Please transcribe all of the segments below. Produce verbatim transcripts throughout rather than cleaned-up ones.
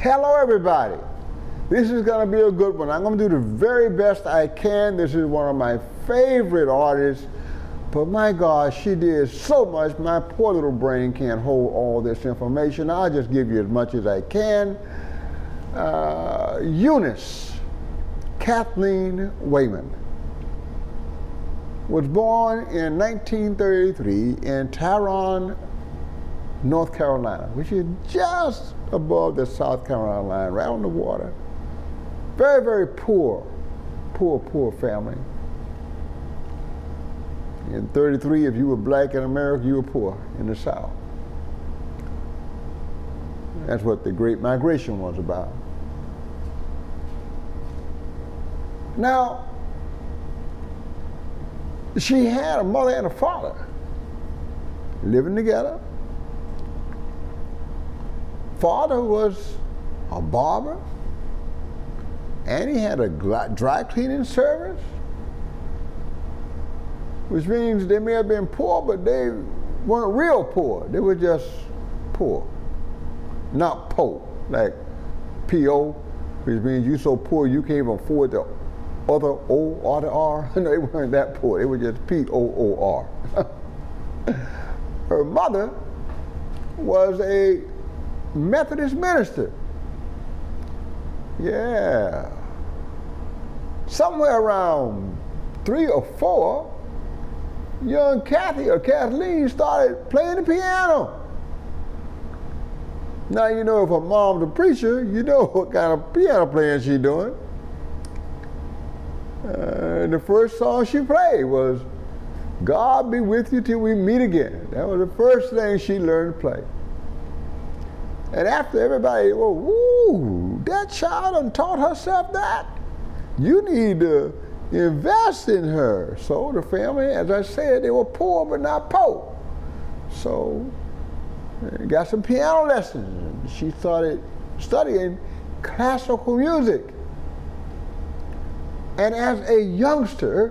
Hello, everybody. This is going to be a good one. I'm going to do the very best I can. This is one of my favorite artists. But my God, she did so much. My poor little brain can't hold all this information. I'll just give you as much as I can. Uh, Eunice Kathleen Wayman was born in nineteen thirty-three in Tyrone, North Carolina, which is just above the South Carolina line, right on the water. Very, very poor, poor, poor family. In thirty-three, if you were black in America, you were poor in the South. That's what the Great Migration was about. Now, she had a mother and a father living together. Father was a barber, and he had a dry cleaning service, which means they may have been poor, but they weren't real poor. They were just poor, not po, like P O, which means you so poor you can't even afford the other O or the R. No, they weren't that poor. They were just P O O R. Her mother was a Methodist minister. Yeah. Somewhere around three or four, young Kathy or Kathleen started playing the piano. Now, you know, if her mom's a preacher, you know what kind of piano playing she's doing. Uh, the first song she played was God Be With You Till We Meet Again. That was the first thing she learned to play. And after everybody, well, woo, that child done taught herself that. You need to invest in her. So the family, as I said, they were poor but not po. So got some piano lessons. She started studying classical music. And as a youngster,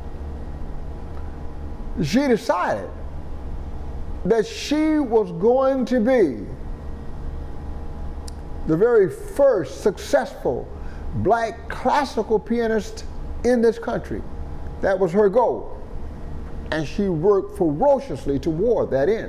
she decided that she was going to be the very first successful black classical pianist in this country. That was her goal. And she worked ferociously toward that end.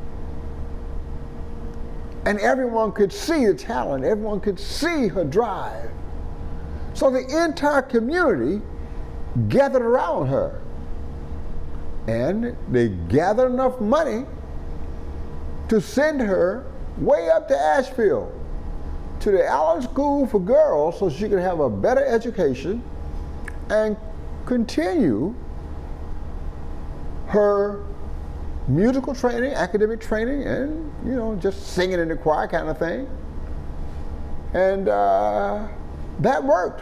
And everyone could see the talent, everyone could see her drive. So the entire community gathered around her. And they gathered enough money to send her way up to Asheville to the Allen School for Girls so she could have a better education and continue her musical training, academic training, and, you know, just singing in the choir kind of thing. And uh, that worked.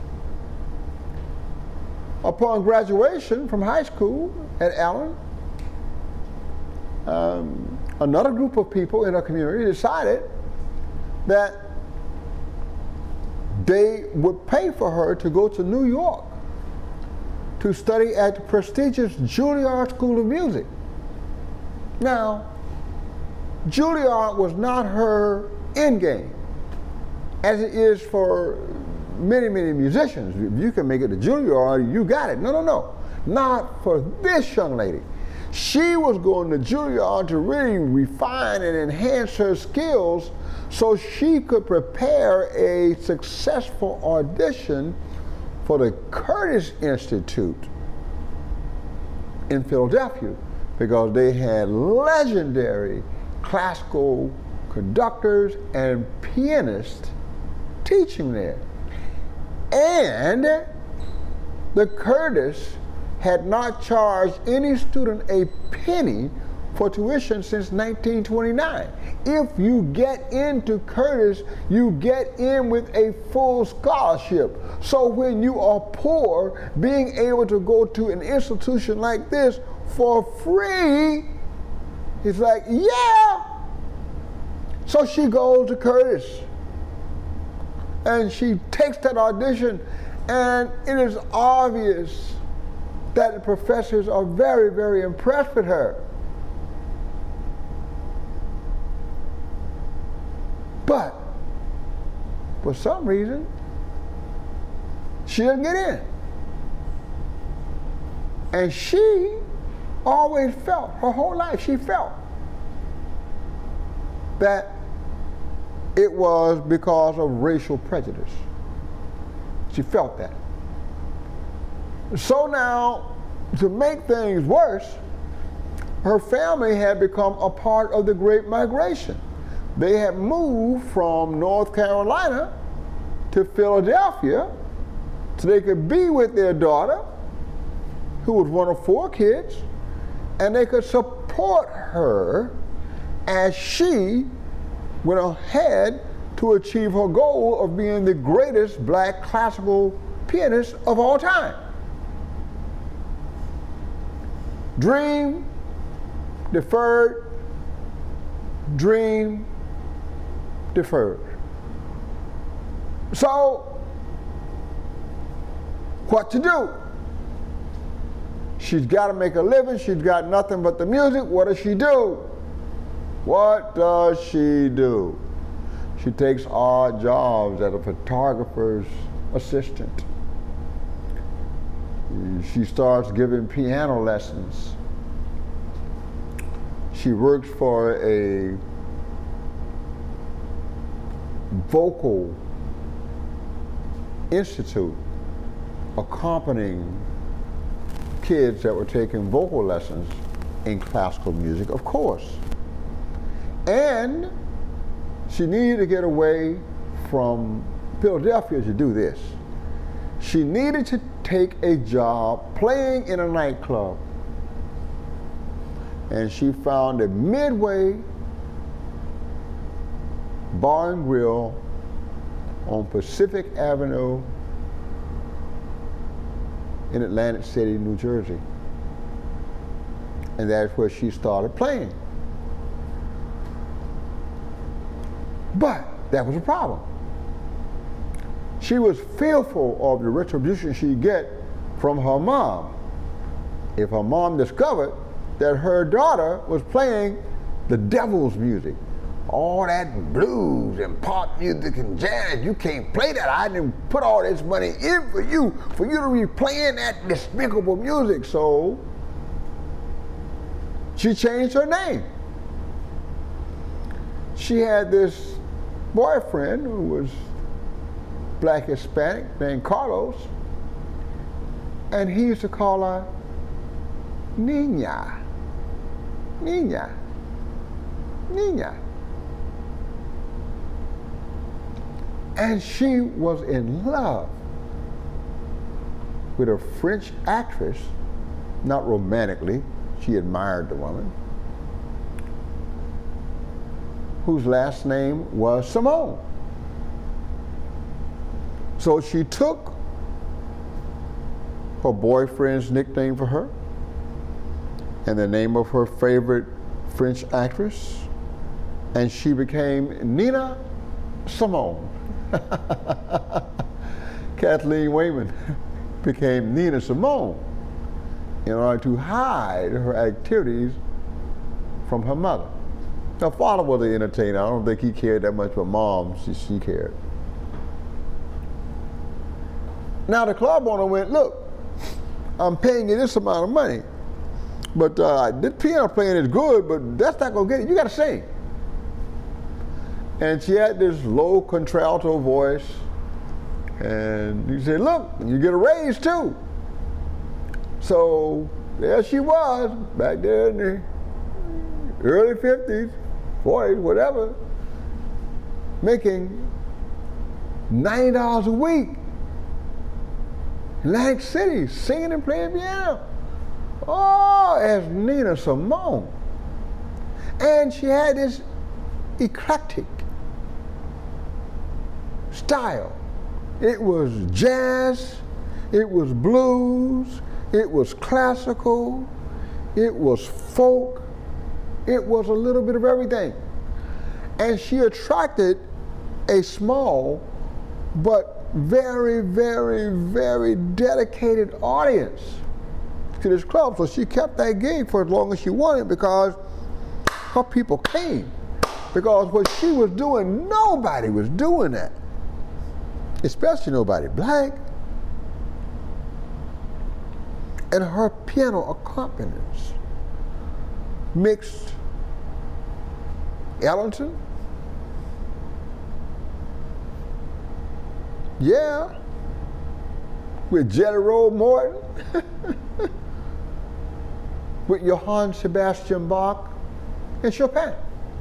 Upon graduation from high school at Allen, um, another group of people in our community decided that they would pay for her to go to New York to study at the prestigious Juilliard School of Music. Now, Juilliard was not her end game, as it is for many, many musicians. If you can make it to Juilliard, you got it. No, no, no. Not for this young lady. She was going to Juilliard to really refine and enhance her skills so she could prepare a successful audition for the Curtis Institute in Philadelphia, because they had legendary classical conductors and pianists teaching there. And the Curtis had not charged any student a penny for tuition since nineteen twenty-nine. If you get into Curtis, you get in with a full scholarship. So when you are poor, being able to go to an institution like this for free, it's like, yeah. So she goes to Curtis and she takes that audition, and it is obvious that the professors are very, very impressed with her. But for some reason, she doesn't get in. And she always felt, her whole life, she felt that it was because of racial prejudice. She felt that. So now, to make things worse, her family had become a part of the Great Migration. They had moved from North Carolina to Philadelphia so they could be with their daughter, who was one of four kids, and they could support her as she went ahead to achieve her goal of being the greatest black classical pianist of all time. Dream deferred, dream deferred. So, what to do? She's got to make a living. She's got nothing but the music. What does she do? What does she do? She takes odd jobs as a photographer's assistant. She starts giving piano lessons. She works for a vocal institute accompanying kids that were taking vocal lessons in classical music, of course. And she needed to get away from Philadelphia to do this. She needed to take a job playing in a nightclub. And she found a Midway Bar and Grill on Pacific Avenue in Atlantic City, New Jersey. And that's where she started playing. But that was a problem. She was fearful of the retribution she'd get from her mom. If her mom discovered that her daughter was playing the devil's music, all that blues and pop music and jazz, you can't play that. I didn't put all this money in for you, for you to be playing that despicable music. So she changed her name. She had this boyfriend who was black Hispanic named Carlos, and he used to call her Nina. Nina. Nina. And she was in love with a French actress, not romantically, she admired the woman, whose last name was Simone. So she took her boyfriend's nickname for her and the name of her favorite French actress, and she became Nina Simone. Kathleen Wayman became Nina Simone in order to hide her activities from her mother. Her father was an entertainer. I don't think he cared that much, but mom, she, she cared. Now the club owner went, look, I'm paying you this amount of money, but uh, this piano playing is good, but that's not gonna get it. You gotta sing. And she had this low contralto voice, and he said, look, you get a raise too. So there she was, back there in the early fifties, forties, whatever, making ninety dollars a week in Atlantic City, singing and playing piano. Oh, as Nina Simone. And she had this eclectic style. It was jazz, it was blues, it was classical, it was folk, it was a little bit of everything. And she attracted a small but very, very, very dedicated audience to this club. So she kept that gig for as long as she wanted because her people came. Because what she was doing, nobody was doing that. especially nobody black. And her piano accompaniments mixed Ellington, yeah, with Jelly Roll Morton, with Johann Sebastian Bach, and Chopin,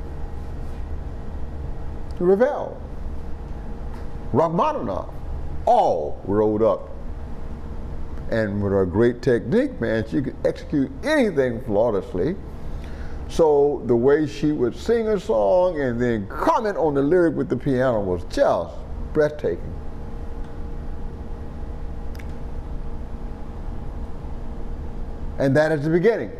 Ravel, Rachmaninoff, all rolled up. And with her great technique, man, she could execute anything flawlessly. So the way she would sing a song and then comment on the lyric with the piano was just breathtaking. And that is the beginning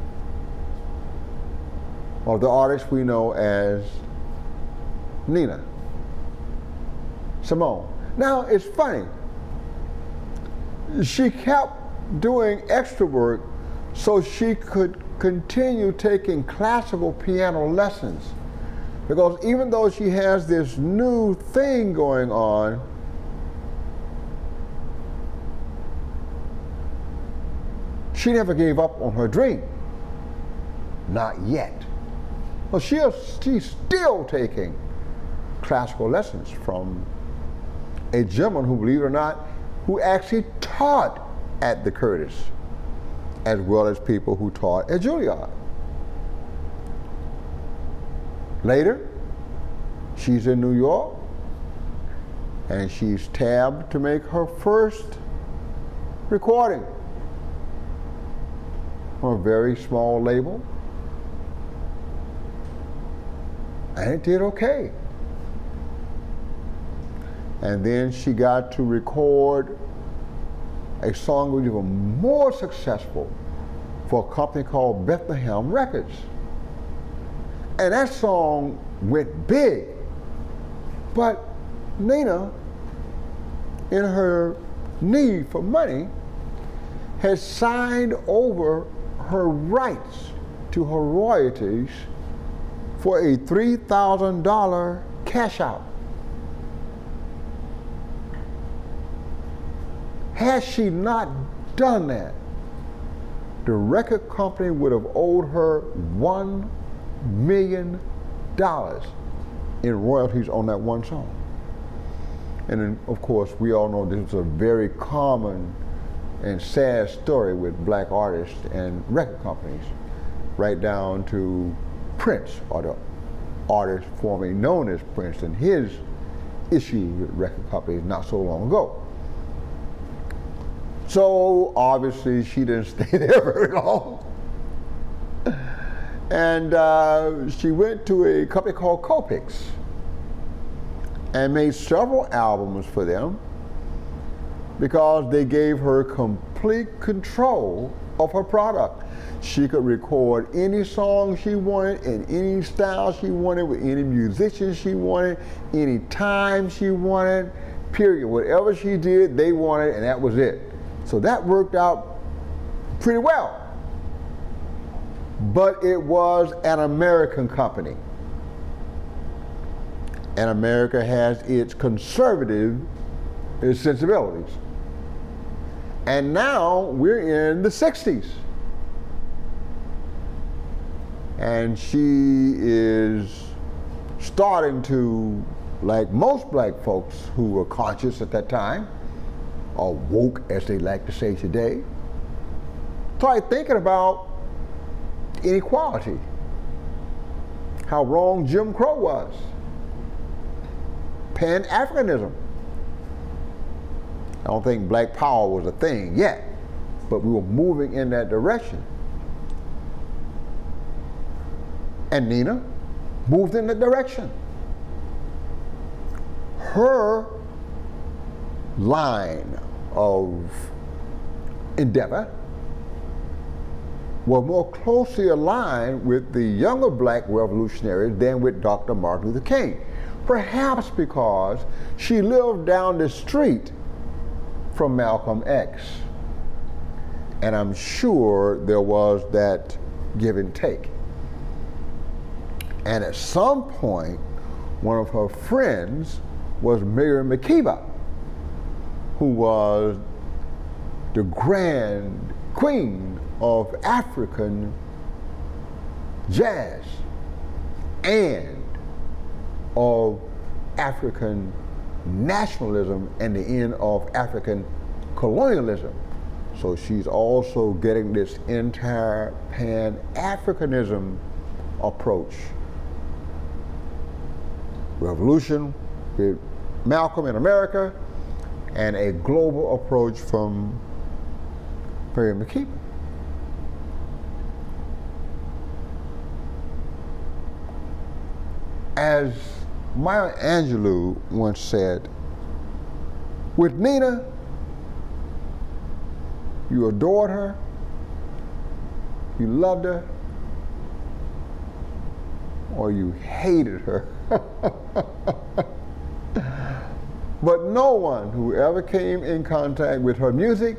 of the artist we know as Nina Simone. Now, it's funny. She kept doing extra work so she could continue taking classical piano lessons. Because even though she has this new thing going on, she never gave up on her dream. Not yet. Well, she, she's still taking classical lessons from a gentleman who, believe it or not, who actually taught at the Curtis, as well as people who taught at Juilliard. Later, she's in New York, and she's tabbed to make her first recording on a very small label, and it did okay. And then she got to record a song that was even more successful for a company called Bethlehem Records. And that song went big. But Nina, in her need for money, has signed over her rights to her royalties for a three thousand dollars cash out. Had she not done that, the record company would have owed her one million dollars in royalties on that one song. And then, of course, we all know this is a very common and sad story with black artists and record companies, right down to Prince, or the artist formerly known as Prince, and his issues with record companies not so long ago. So obviously she didn't stay there very long. And uh, she went to a company called Copix and made several albums for them because they gave her complete control of her product. She could record any song she wanted in any style she wanted with any musician she wanted, any time she wanted, period. Whatever she did, they wanted, and that was it. So that worked out pretty well. But it was an American company. And America has its conservative sensibilities. And now we're in the sixties. And she is starting to, like most black folks who were conscious at that time, or woke as they like to say today, start thinking about inequality, how wrong Jim Crow was, Pan-Africanism. I don't think black power was a thing yet, but we were moving in that direction. And Nina moved in that direction. Her line of endeavor were more closely aligned with the younger black revolutionaries than with Doctor Martin Luther King. Perhaps because she lived down the street from Malcolm X. And I'm sure there was that give and take. And at some point, one of her friends was Miriam Makeba. who was the grand queen of African jazz and of African nationalism and the end of African colonialism. So she's also getting this entire Pan-Africanism approach. Revolution with Malcolm in America, and a global approach from Miriam Makeba. As Maya Angelou once said, with Nina, you adored her, you loved her, or you hated her. But no one who ever came in contact with her music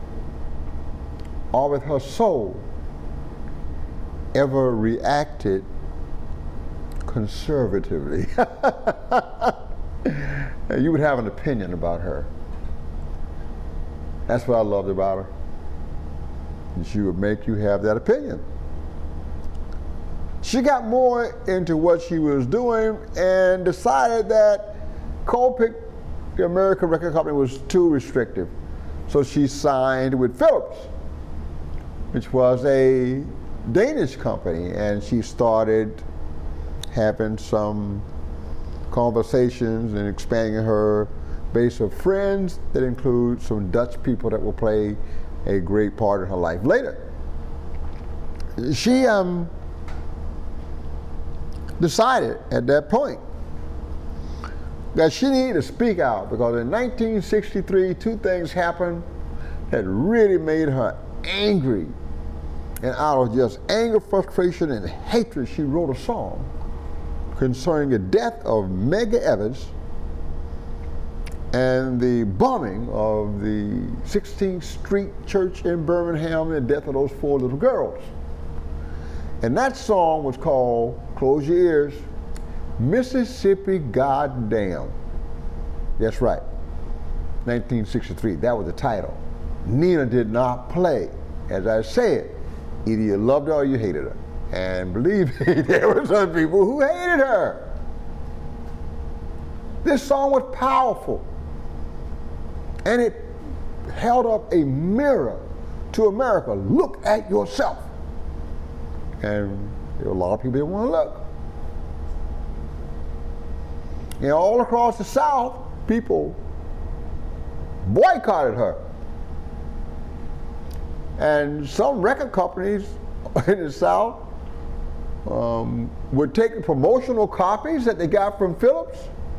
or with her soul ever reacted conservatively. You would have an opinion about her. That's what I loved about her. And she would make you have that opinion. She got more into what she was doing and decided that Colpix, the American record company, was too restrictive. So she signed with Philips, which was a Danish company, and she started having some conversations and expanding her base of friends that include some Dutch people that will play a great part in her life later. She um, decided at that point that she needed to speak out, because in nineteen sixty-three, two things happened that really made her angry. And out of just anger, frustration, and hatred, she wrote a song concerning the death of Medgar Evers and the bombing of the sixteenth Street Church in Birmingham and the death of those four little girls. And that song was called, close your ears, Mississippi Goddamn. That's right, nineteen sixty-three, that was the title. Nina did not play. As I said, either you loved her or you hated her. And believe me, there were some people who hated her. This song was powerful. And it held up a mirror to America. Look at yourself. And there were a lot of people that didn't want to look. You know, all across the South, people boycotted her. And some record companies in the South um, would take the promotional copies that they got from Philips,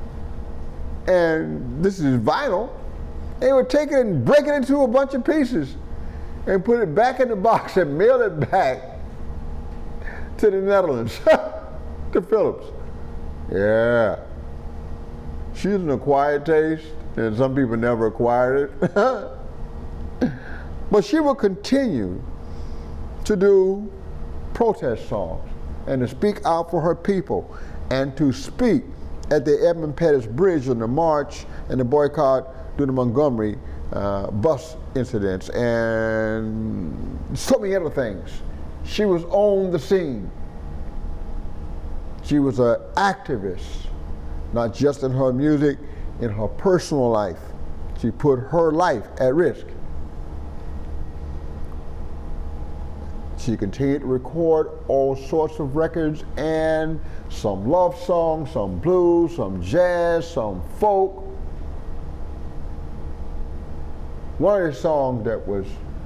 and this is vinyl, they would take it and break it into a bunch of pieces and put it back in the box and mail it back to the Netherlands, to Philips. Yeah. She's an acquired taste, and some people never acquired it. But she will continue to do protest songs and to speak out for her people and to speak at the Edmund Pettus Bridge on the march and the boycott during the Montgomery uh, bus incidents and so many other things. She was on the scene. She was an activist, not just in her music, in her personal life. She put her life at risk. She continued to record all sorts of records, and some love songs, some blues, some jazz, some folk. One of the songs that was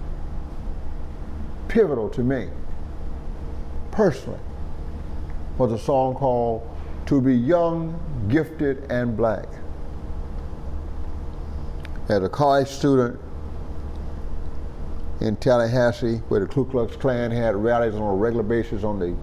pivotal to me, personally, was a song called To Be Young, Gifted, and Black. As a college student in Tallahassee, where the Ku Klux Klan had rallies on a regular basis on the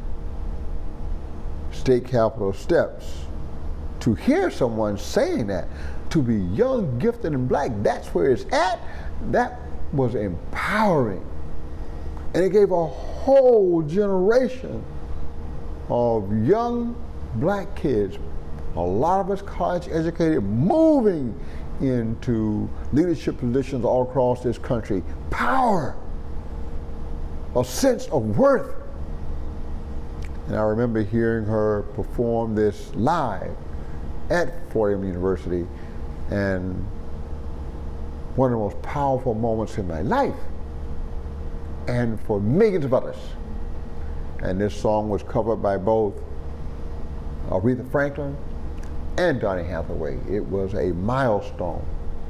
state capitol steps, to hear someone saying that, to be young, gifted, and black, that's where it's at, that was empowering. And it gave a whole generation of young black kids, a lot of us college educated, moving into leadership positions all across this country. Power, a sense of worth. And I remember hearing her perform this live at Fordham University, and one of the most powerful moments in my life, and for millions of others. And this song was covered by both Aretha Franklin and Donny Hathaway. It was a milestone.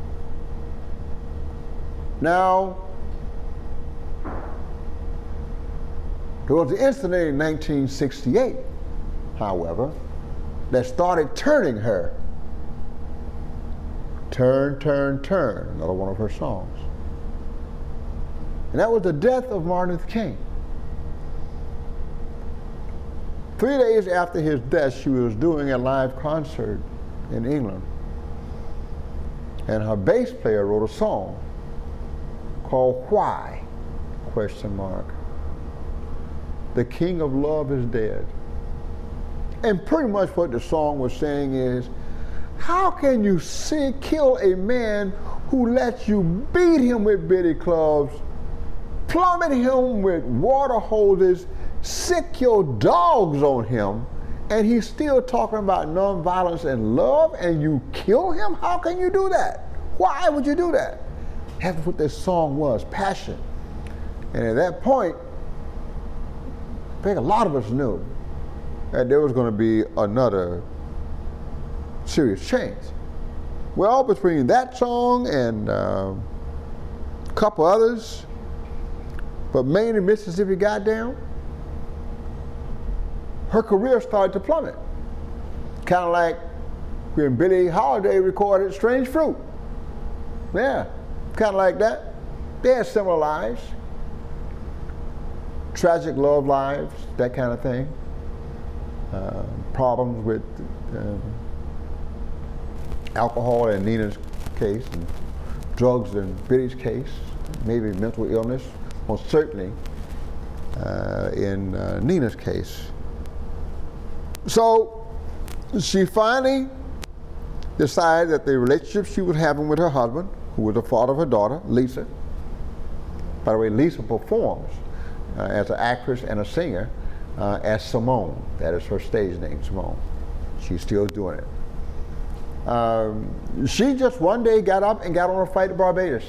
Now, there was an incident in nineteen sixty-eight, however, that started turning her. Turn, Turn, Turn, another one of her songs. And that was the death of Martin Luther King. Three days after his death, she was doing a live concert in England. And her bass player wrote a song called Why? Question mark. The King of Love is dead. And pretty much what the song was saying is, how can you see, kill a man who lets you beat him with billy clubs, plummet him with water hoses, sick your dogs on him, and he's still talking about nonviolence and love, and you kill him? How can you do that? Why would you do that? That's what this song was, passion. And at that point, I think a lot of us knew that there was going to be another serious change. Well, between that song and uh, a couple others, but mainly Mississippi Goddam, her career started to plummet. Kind of like when Billie Holiday recorded Strange Fruit. Yeah, kind of like that. They had similar lives. Tragic love lives, that kind of thing. Uh, problems with uh, alcohol in Nina's case, and drugs in Billie's case, maybe mental illness, most certainly uh, in uh, Nina's case. So she finally decided that the relationship she was having with her husband, who was the father of her daughter, Lisa, by the way, Lisa performs uh, as an actress and a singer uh, as Simone. That is her stage name, Simone. She's still doing it. Um, she just one day got up and got on a flight to Barbados.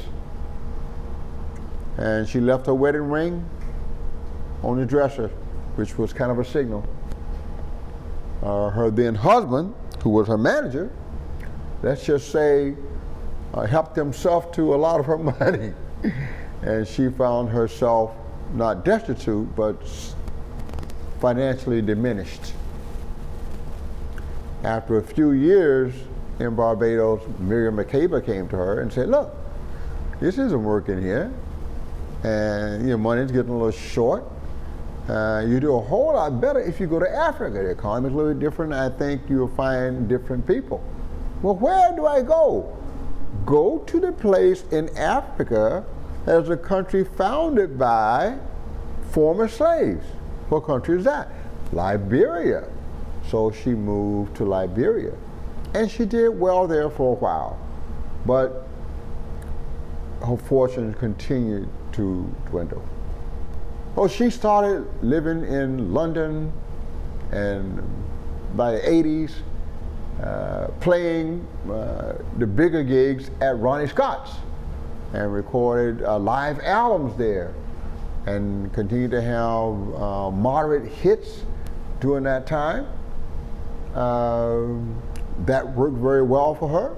And she left her wedding ring on the dresser, which was kind of a signal. Uh, her then husband, who was her manager, let's just say, uh, helped himself to a lot of her money. And she found herself not destitute, but financially diminished. After a few years in Barbados, Miriam Makeba came to her and said, look, this isn't working here, and your money's getting a little short. Uh, you do a whole lot better if you go to Africa. The economy is a little bit different. I think you'll find different people. Well, where do I go? Go to the place in Africa as a country founded by former slaves. What country is that? Liberia. So she moved to Liberia. And she did well there for a while. But her fortune continued to dwindle. Well, she started living in London, and by the eighties, uh, playing uh, the bigger gigs at Ronnie Scott's, and recorded uh, live albums there, and continued to have uh, moderate hits during that time. Uh, that worked very well for her.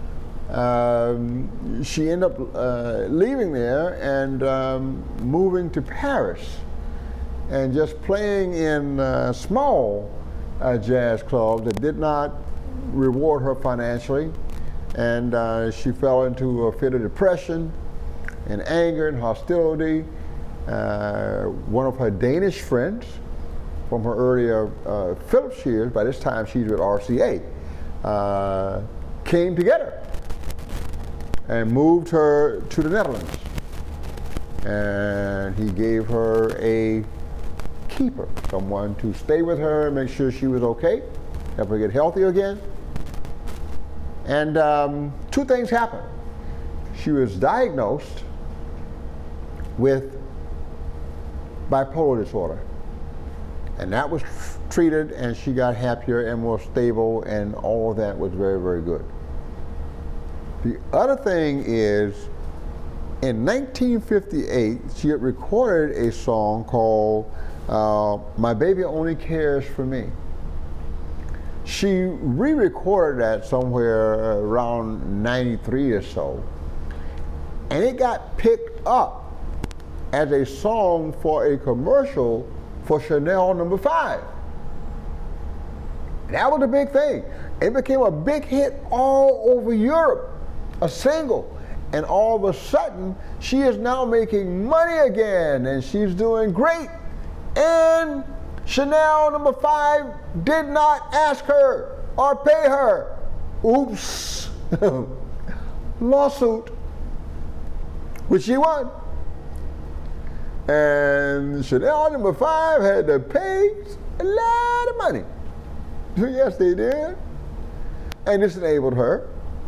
Um, she ended up uh, leaving there and um, moving to Paris, and just playing in uh, small uh, jazz clubs that did not reward her financially. And uh, she fell into a fit of depression and anger and hostility. Uh, one of her Danish friends from her earlier uh, Philips years, by this time she's with R C A, uh, came to get her and moved her to the Netherlands. And he gave her a keeper, someone to stay with her and make sure she was okay, help her get healthy again. And um, two things happened. She was diagnosed with bipolar disorder. And that was treated, and she got happier and more stable, and all of that was very, very good. The other thing is, in nineteen fifty-eight, she had recorded a song called uh, My Baby Only Cares for Me. She re-recorded that somewhere around ninety-three or so, and it got picked up as a song for a commercial for Chanel number five. That was a big thing. It became a big hit all over Europe, a single. And all of a sudden, she is now making money again, and she's doing great. And Chanel number five did not ask her or pay her. Oops. Lawsuit, which she won. And Chanel number five had to pay a lot of money. Yes, they did. And this enabled her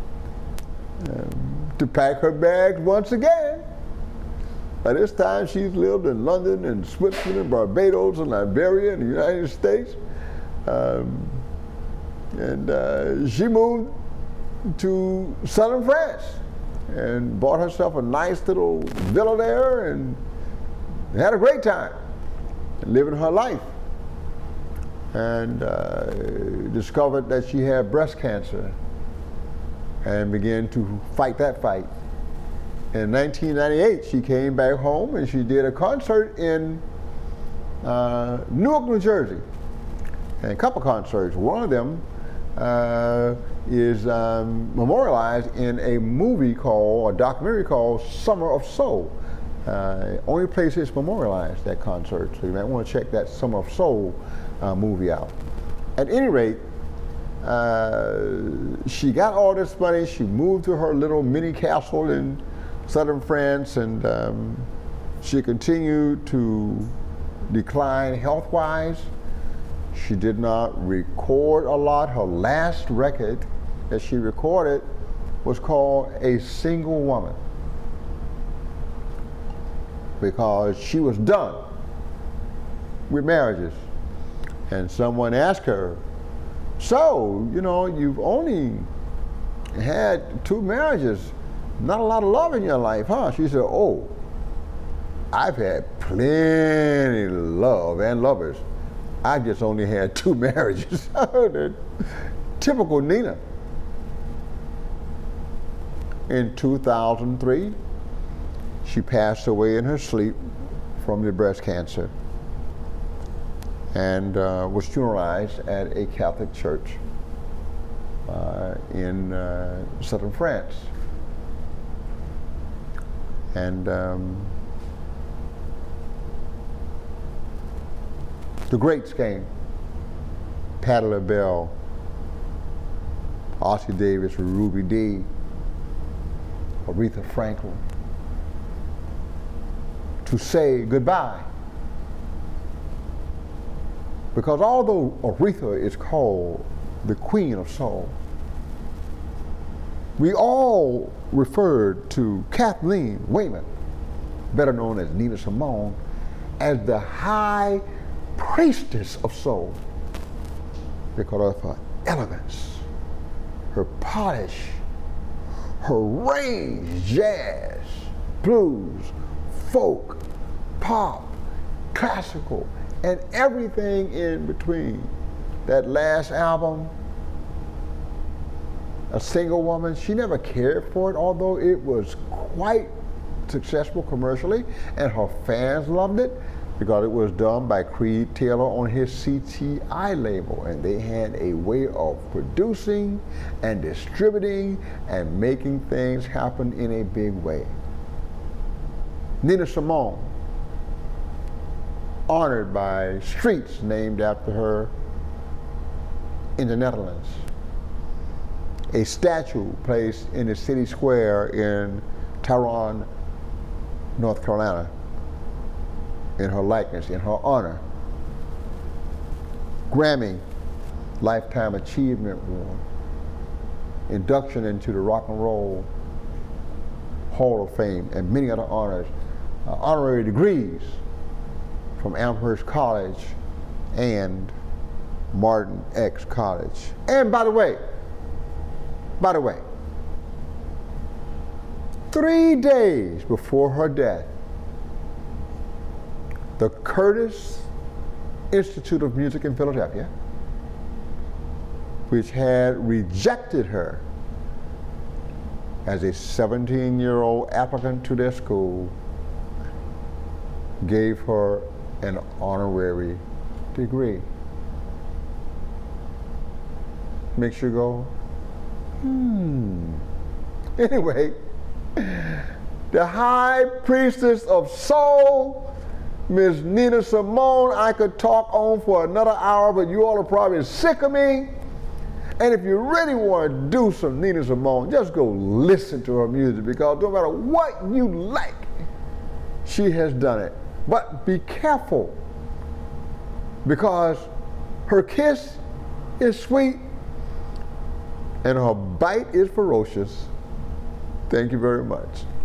um, to pack her bags once again. By this time, she's lived in London and Switzerland and Barbados and Liberia and the United States. Um, and uh, she moved to southern France and bought herself a nice little villa there and had a great time living her life. And uh, discovered that she had breast cancer and began to fight that fight. In nineteen ninety-eight, she came back home and she did a concert in uh, Newark, New Jersey, and a couple concerts. One of them uh, is um, memorialized in a movie called, a documentary called Summer of Soul. Uh, only place it's memorialized, that concert, so you might want to check that Summer of Soul uh, movie out. At any rate, uh, she got all this money. She moved to her little mini castle in southern France, and um, she continued to decline health-wise. She did not record a lot. Her last record that she recorded was called A Single Woman, because she was done with marriages. And someone asked her, so, you know, you've only had two marriages, not a lot of love in your life, huh? She said, oh, I've had plenty of love and lovers. I just only had two marriages. Typical Nina. In two thousand three, she passed away in her sleep from the breast cancer, and uh, was funeralized at a Catholic church uh, in uh, southern France. And um, the greats came. Patti LaBelle, Ossie Davis, Ruby Dee, Aretha Franklin, to say goodbye. Because although Aretha is called the Queen of Soul, we all referred to Kathleen Wayman, better known as Nina Simone, as the high priestess of soul because of her elegance, her polish, her range, jazz, blues, folk, pop, classical, and everything in between. That last album, A Single Woman, she never cared for it, although it was quite successful commercially, and her fans loved it because it was done by Creed Taylor on his C T I label, and they had a way of producing and distributing and making things happen in a big way. Nina Simone, honored by streets named after her in the Netherlands. A statue placed in the city square in Tehran, North Carolina, in her likeness, in her honor. Grammy Lifetime Achievement Award. induction into the Rock and Roll Hall of Fame, and many other honors, uh, honorary degrees from Amherst College and Martin X College. And by the way, by the way, three days before her death, the Curtis Institute of Music in Philadelphia, which had rejected her as a seventeen-year-old applicant to their school, gave her an honorary degree. Makes you go, hmm. Anyway, the high priestess of soul, Miss Nina Simone. I could talk on for another hour, but you all are probably sick of me. And if you really want to do some Nina Simone, just go listen to her music, because no matter what you like, she has done it. But be careful, because her kiss is sweet and her bite is ferocious. Thank you very much.